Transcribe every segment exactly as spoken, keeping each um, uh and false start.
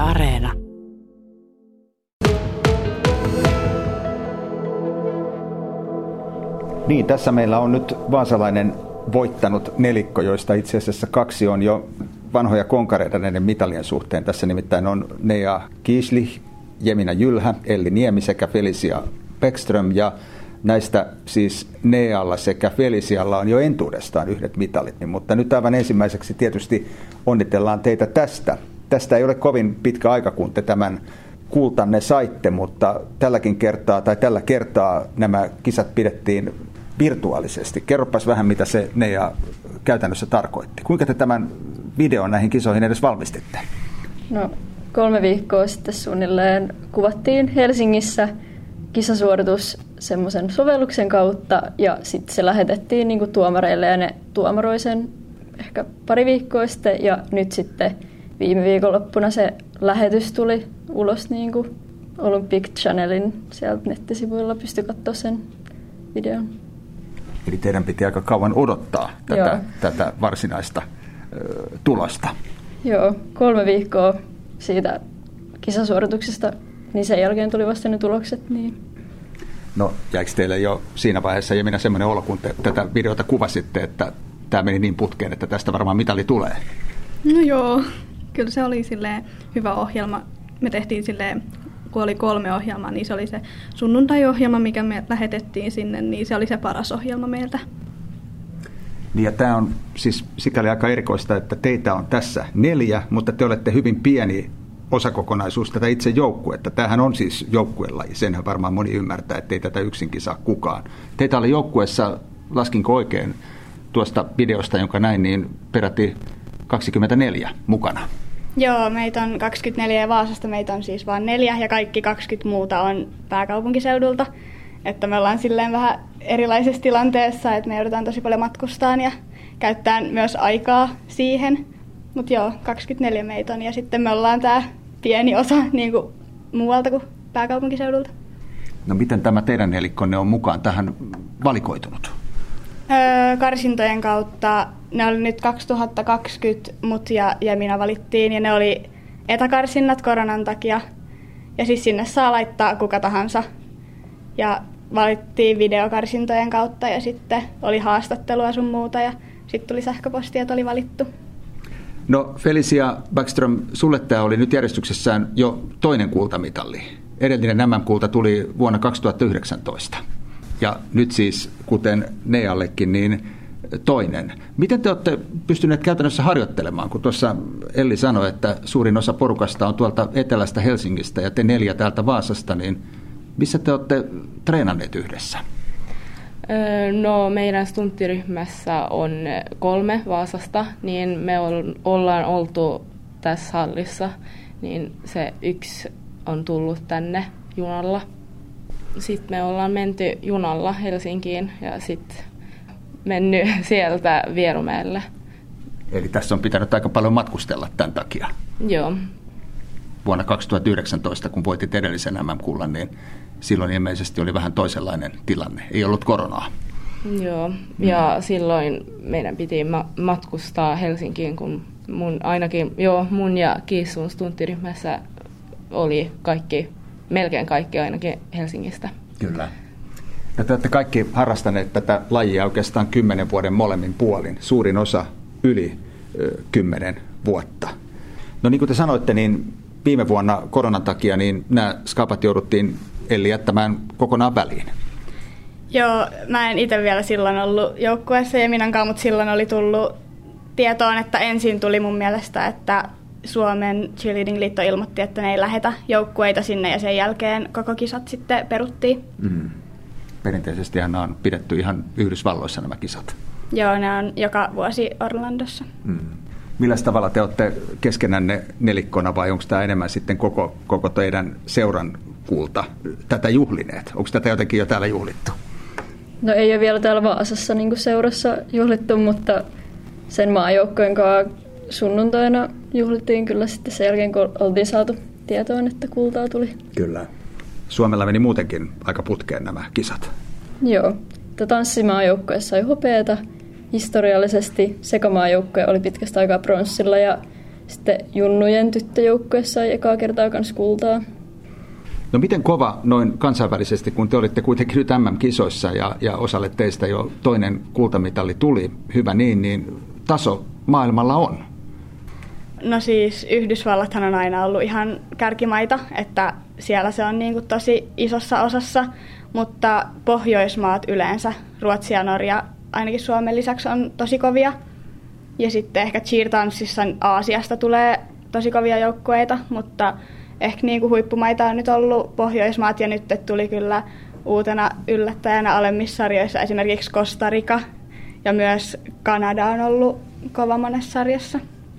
Areena. Niin, tässä meillä on nyt vaasalainen voittanut nelikko, joista itse asiassa kaksi on jo vanhoja konkareita näiden mitalien suhteen. Tässä nimittäin on Nea Kieslich, Jemina Jylhä, Elli Niemi sekä Felicia Bäckström. Ja näistä siis Nealla sekä Felicialla on jo entuudestaan yhdet mitalit. Mutta nyt aivan ensimmäiseksi tietysti onnitellaan teitä tästä. Tästä ei ole kovin pitkä aika, kun te tämän kultanne saitte, mutta tälläkin kertaa, tai tällä kertaa nämä kisat pidettiin virtuaalisesti. Kerropas vähän, mitä se Nea käytännössä tarkoitti. Kuinka te tämän videon näihin kisoihin edes valmistitte? No, kolme viikkoa sitten suunnilleen kuvattiin Helsingissä kisasuoritus semmoisen sovelluksen kautta, ja sitten se lähetettiin niin kuin tuomareille, ja ne tuomaroi sen ehkä pari viikkoa sitten, ja nyt sitten viime viikonloppuna se lähetys tuli ulos niin kuin Olympic Channelin sieltä nettisivuilla, pystyi katsoa sen videon. Eli teidän piti aika kauan odottaa tätä, tätä varsinaista ö, tulosta. Joo, kolme viikkoa siitä kisasuorituksesta, niin sen jälkeen tuli vasta ne tulokset. Niin. No, jäikö teille jo siinä vaiheessa, ja minä semmoinen olo, kun te tätä videota kuvasitte, että tämä meni niin putkeen, että tästä varmaan mitali tulee? No joo, kyllä se oli silleen hyvä ohjelma. Me tehtiin silleen, kun oli kolme ohjelmaa, niin se oli se sunnuntai-ohjelma, mikä me lähetettiin sinne, niin se oli se paras ohjelma meiltä. Niin, ja tämä on siis sikäli aika erikoista, että teitä on tässä neljä, mutta te olette hyvin pieni osakokonaisuus tätä itse joukkuetta. Tämähän on siis joukkuelaji, senhän varmaan moni ymmärtää, ettei tätä yksinkin saa kukaan. Teitä oli joukkueessa, laskinko oikein tuosta videosta, jonka näin, niin peräti kaksikymmentäneljä mukana. Joo, meitä on kaksikymmentäneljä ja Vaasasta meitä on siis vain neljä ja kaikki kaksikymmentä muuta on pääkaupunkiseudulta. Että me ollaan silleen vähän erilaisessa tilanteessa, että me joudutaan tosi paljon matkustaan ja käyttää myös aikaa siihen. Mutta joo, kaksikymmentäneljä meitä on ja sitten me ollaan tää pieni osa niin kuin muualta kuin pääkaupunkiseudulta. No miten tämä teidän nelikkonne on mukaan tähän valikoitunut? Öö, karsintojen kautta ne oli nyt kaksituhattakaksikymmentä mut ja, ja minä valittiin ja ne oli etäkarsinnat koronan takia. Ja siis sinne saa laittaa kuka tahansa. Ja valittiin videokarsintojen kautta ja sitten oli haastattelua sun muuta ja sitten tuli sähköpostia, että oli valittu. No Felicia Bäckström, sulle tämä oli nyt järjestyksessään jo toinen kultamitalli. Edellinen M M-kulta tuli vuonna kaksituhattayhdeksäntoista. Ja nyt siis, kuten Neallekin, niin toinen. Miten te olette pystyneet käytännössä harjoittelemaan, kun tuossa Elli sanoi, että suurin osa porukasta on tuolta etelästä Helsingistä ja te neljä täältä Vaasasta, niin missä te olette treenanneet yhdessä? No meidän stunttiryhmässä on kolme Vaasasta, niin me ollaan oltu tässä hallissa, niin se yksi on tullut tänne junalla. Sitten me ollaan menty junalla Helsinkiin ja sitten mennyt sieltä Vierumäelle. Eli tässä on pitänyt aika paljon matkustella tämän takia. Joo. Vuonna kaksituhattayhdeksäntoista, kun voitit edellisen M M-kullan, niin silloin ilmeisesti oli vähän toisenlainen tilanne. Ei ollut koronaa. Joo, ja mm. silloin meidän piti ma- matkustaa Helsinkiin, kun mun, ainakin joo, mun ja Kiissun stunttiryhmässä oli kaikki, melkein kaikki ainakin Helsingistä. Kyllä. Ja te olette kaikki harrastaneet tätä lajia oikeastaan kymmenen vuoden molemmin puolin. Suurin osa yli ö, kymmenen vuotta. No niin kuin te sanoitte, niin viime vuonna koronan takia niin nämä skapat jouduttiin Elli jättämään kokonaan väliin. Joo, mä en itse vielä silloin ollut joukkueessa ja minäkaan, mutta silloin oli tullut tietoon, että ensin tuli mun mielestä, että Suomen Cheerleading-liitto ilmoitti, että ne ei lähetä joukkueita sinne ja sen jälkeen koko kisat sitten peruttiin. Mm. Perinteisestihän nämä on pidetty ihan Yhdysvalloissa nämä kisat. Joo, ne on joka vuosi Orlandossa. Mm. Millä tavalla te olette keskenänne nelikkona vai onko tämä enemmän sitten koko, koko teidän seuran kulta tätä juhlineet? Onko tätä jotenkin jo täällä juhlittu? No ei ole vielä täällä Vaasassa niin kuin seurassa juhlittu, mutta sen maajoukkojen kanssa sunnuntaina juhlittiin kyllä sitten sen jälkeen, kun oltiin saatu tietoon, että kultaa tuli. Kyllä. Suomella meni muutenkin aika putkeen nämä kisat. Joo. Tanssimaajoukkoja sai hopeata historiallisesti. Sekamaajoukkue oli pitkästä aikaa pronssilla ja sitten junnujen tyttöjoukkue sai ekaa kertaa kans kultaa. No miten kova noin kansainvälisesti, kun te olitte kuitenkin nyt äm äm-kisoissa ja, ja osalle teistä jo toinen kultamitali tuli, hyvä niin, niin taso maailmalla on? No siis Yhdysvallathan on aina ollut ihan kärkimaita, että siellä se on niin kuin tosi isossa osassa, mutta Pohjoismaat yleensä, Ruotsi ja Norja ainakin Suomen lisäksi on tosi kovia. Ja sitten ehkä cheer-tanssissa Aasiasta tulee tosi kovia joukkueita, mutta ehkä niin kuin huippumaita on nyt ollut Pohjoismaat ja nyt tuli kyllä uutena yllättäjänä alemmissa sarjoissa esimerkiksi Costa Rica ja myös Kanada on ollut kova monessa sarjassa.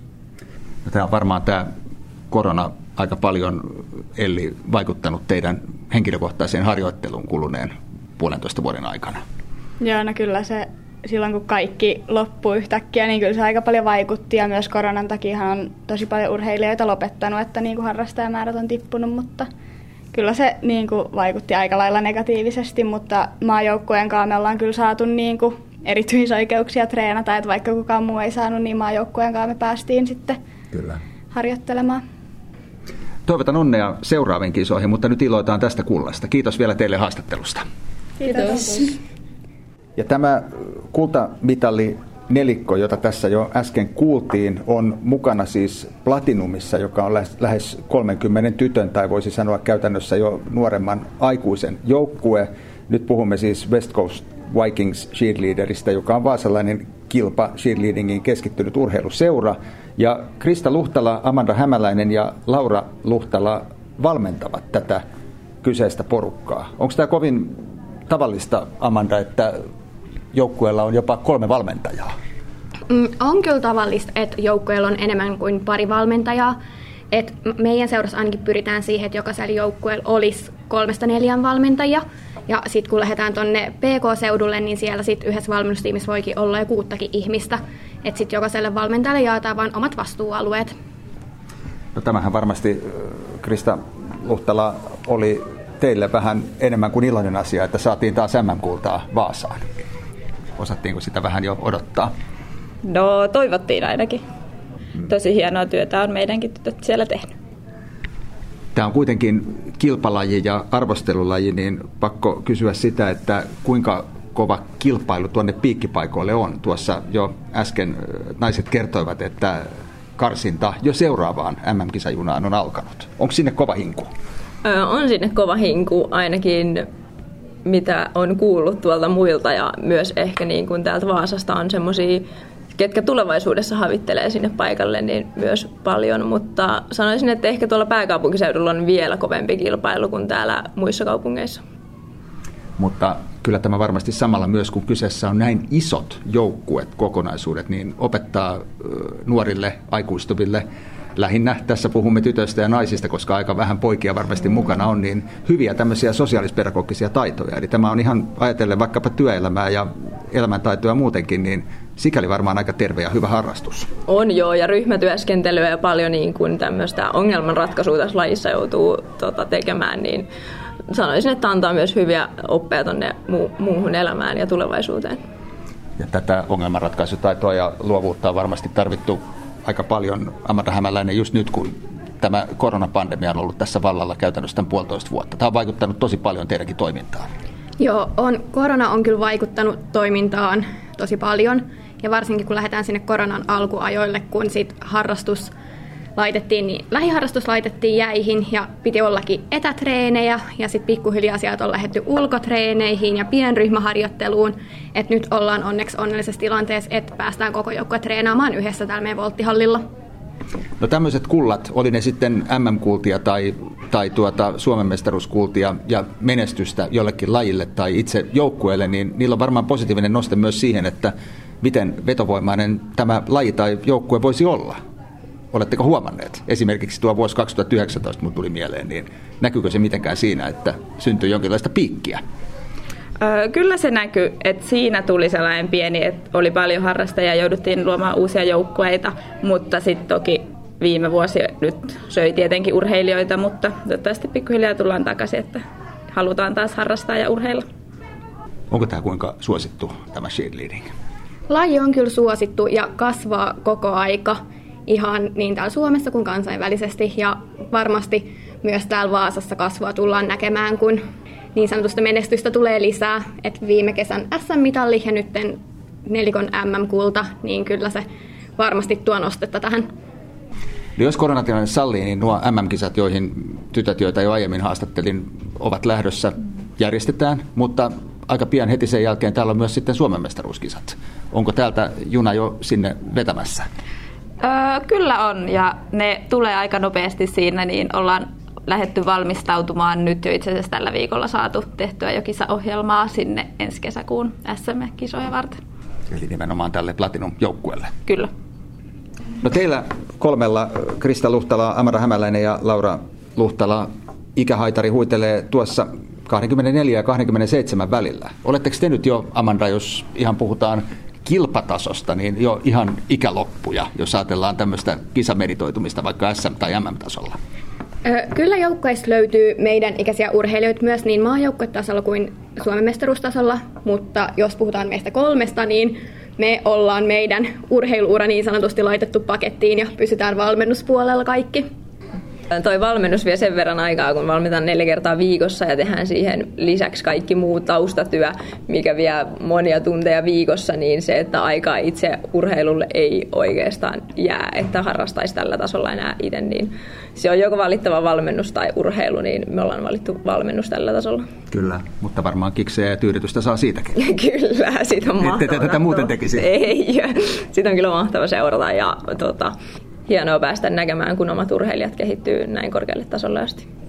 No, tämä on varmaan tämä korona aika paljon eli vaikuttanut teidän henkilökohtaiseen harjoitteluun kuluneen puolentoista vuoden aikana. Joo, no kyllä se silloin kun kaikki loppui yhtäkkiä, niin kyllä se aika paljon vaikutti ja myös koronan takia on tosi paljon urheilijoita lopettanut, että niin kuin harrastajamäärät on tippunut, mutta kyllä se niin kuin vaikutti aika lailla negatiivisesti, mutta maajoukkueen kanssa me ollaan kyllä saatu niin kuin erityisoikeuksia treenata, että vaikka kukaan muu ei saanut, niin maajoukkueen kanssa me päästiin sitten kyllä harjoittelemaan. Toivotan onnea seuraaviin kisoihin, mutta nyt iloitaan tästä kullasta. Kiitos vielä teille haastattelusta. Kiitos. Ja tämä kultamitali nelikko, jota tässä jo äsken kuultiin, on mukana siis Platinumissa, joka on lähes kolmenkymmenen tytön tai voisi sanoa käytännössä jo nuoremman aikuisen joukkue. Nyt puhumme siis West Coast Vikings cheerleaderista, joka on vaasalainen kilpa cheerleadingiin keskittynyt urheiluseura. Ja Krista Luhtala, Amanda Hämäläinen ja Laura Luhtala valmentavat tätä kyseistä porukkaa. Onko tämä kovin tavallista, Amanda, että joukkueella on jopa kolme valmentajaa? Mm, on kyllä tavallista, että joukkueella on enemmän kuin pari valmentajaa. Et meidän seurassa ainakin pyritään siihen, että jokaisella joukkueella olisi kolmesta neljän valmentajia. Ja sitten kun lähdetään tuonne P K-seudulle, niin siellä sit yhdessä valmennustiimissä voikin olla jo kuuttakin ihmistä. Että sitten jokaiselle valmentajalle jaetaan vain omat vastuualueet. No tämähän varmasti, Krista Luhtala, oli teille vähän enemmän kuin iloinen asia, että saatiin taas äm äm-kultaa Vaasaan. Osattiinko sitä vähän jo odottaa? No toivottiin ainakin. Tosi hienoa työtä on meidänkin tytöt siellä tehnyt. Tämä on kuitenkin kilpalaji ja arvostelulaji, niin pakko kysyä sitä, että kuinka kova kilpailu tuonne piikkipaikoille on. Tuossa jo äsken naiset kertoivat, että karsinta jo seuraavaan äm äm-kisajunaan on alkanut. Onko sinne kova hinku? On sinne kova hinku ainakin, mitä on kuullut tuolta muilta ja myös ehkä niin kuin täältä Vaasasta on semmoisia, ketkä tulevaisuudessa havittelee sinne paikalle, niin myös paljon, mutta sanoisin, että ehkä tuolla pääkaupunkiseudulla on vielä kovempi kilpailu kuin täällä muissa kaupungeissa. Mutta kyllä tämä varmasti samalla myös, kun kyseessä on näin isot joukkuet, kokonaisuudet, niin opettaa nuorille, aikuistuville, lähinnä tässä puhumme tytöistä ja naisista, koska aika vähän poikia varmasti mukana on, niin hyviä tämmöisiä sosiaalispedagogisia taitoja. Eli tämä on ihan ajatellen vaikkapa työelämää ja elämäntaitoja muutenkin, niin sikäli varmaan aika terve ja hyvä harrastus. On joo, ja ryhmätyöskentelyä ja paljon niin kuin tämmöistä ongelmanratkaisua tässä lajissa joutuu tota, tekemään, niin sanoisin, että antaa myös hyviä oppeja tuonne mu- muuhun elämään ja tulevaisuuteen. Ja tätä ongelmanratkaisutaitoa ja luovuutta on varmasti tarvittu aika paljon, Amanda Hämäläinen, just nyt kun tämä koronapandemia on ollut tässä vallalla käytännössä tämän puolitoista vuotta. Tämä on vaikuttanut tosi paljon teidänkin toimintaan. Joo, on, korona on kyllä vaikuttanut toimintaan tosi paljon. Ja varsinkin kun lähdetään sinne koronan alkuajoille, kun sit harrastus laitettiin, niin lähiharrastus laitettiin jäihin ja piti ollakin etätreenejä. Ja sitten pikkuhiljaa sieltä on lähdetty ulkotreeneihin ja pienryhmäharjoitteluun. Et nyt ollaan onneksi onnellisessa tilanteessa, että päästään koko joukkue treenaamaan yhdessä täällä meidän volttihallilla. No tämmöiset kullat, oli ne sitten äm äm-kultia tai, tai tuota Suomen mestaruuskultia ja menestystä jollekin lajille tai itse joukkueelle, niin niillä on varmaan positiivinen noste myös siihen, että miten vetovoimainen tämä laji tai joukkue voisi olla. Oletteko huomanneet? Esimerkiksi tuo vuosi kaksituhattayhdeksäntoista mun tuli mieleen, niin näkyykö se mitenkään siinä, että syntyi jonkinlaista piikkiä? Öö, kyllä se näkyy, että siinä tuli sellainen pieni, että oli paljon harrastajia ja jouduttiin luomaan uusia joukkueita, mutta sitten toki viime vuosi nyt söi tietenkin urheilijoita, mutta toivottavasti pikkuhiljaa tullaan takaisin, että halutaan taas harrastaa ja urheilla. Onko tämä kuinka suosittu, tämä cheerleading? Laji on kyllä suosittu ja kasvaa koko aika. ihan niin täällä Suomessa kuin kansainvälisesti. Ja varmasti myös täällä Vaasassa kasvua tullaan näkemään, kun niin sanotusta menestystä tulee lisää. Et viime kesän S M-mitalli ja nyt nelikon M M-kulta, niin kyllä se varmasti tuo nostetta tähän. No jos koronatilanne sallii, niin nuo M M-kisat, joihin tytöt, joita jo aiemmin haastattelin, ovat lähdössä, järjestetään, mutta aika pian heti sen jälkeen täällä on myös sitten Suomen mestaruuskisat. Onko täältä juna jo sinne vetämässä? Öö, kyllä on, ja ne tulee aika nopeasti siinä, niin ollaan lähdetty valmistautumaan. Nyt jo itse asiassa tällä viikolla saatu tehtyä jo kisaohjelmaa sinne ensi kesäkuun S M-kisoja varten. Eli nimenomaan tälle Platinum-joukkueelle. Kyllä. No teillä kolmella, Krista Luhtala, Amara Hämäläinen ja Laura Luhtala, ikähaitari huitelee tuossa kaksikymmentäneljä ja kaksikymmentäseitsemän välillä. Oletteko te nyt jo, Amanda, jos ihan puhutaan kilpatasosta, niin jo ihan ikäloppuja, jos ajatellaan tämmöistä kisameritoitumista vaikka S M- tai M M-tasolla? Kyllä joukkueista löytyy meidän ikäisiä urheilijoita myös niin maajoukkuetasolla kuin Suomen mestaruustasolla, mutta jos puhutaan meistä kolmesta, niin me ollaan meidän urheiluura niin sanotusti laitettu pakettiin ja pysytään valmennuspuolella kaikki. Toi valmennus vie sen verran aikaa, kun valmitaan neljä kertaa viikossa ja tehdään siihen lisäksi kaikki muu taustatyö, mikä vie monia tunteja viikossa, niin se, että aikaa itse urheilulle ei oikeastaan jää, että harrastaisi tällä tasolla enää itse, niin se on joko valittava valmennus tai urheilu, niin me ollaan valittu valmennus tällä tasolla. Kyllä, mutta varmaan kiksejä ja tyydytystä saa siitäkin. Kyllä, siitä on mahtava. Ette te tätä muuten tekisi? Ei, sitä on kyllä mahtava seurata ja tuota, hienoa päästä näkemään, kun omat urheilijat kehittyy näin korkealle tasolle asti.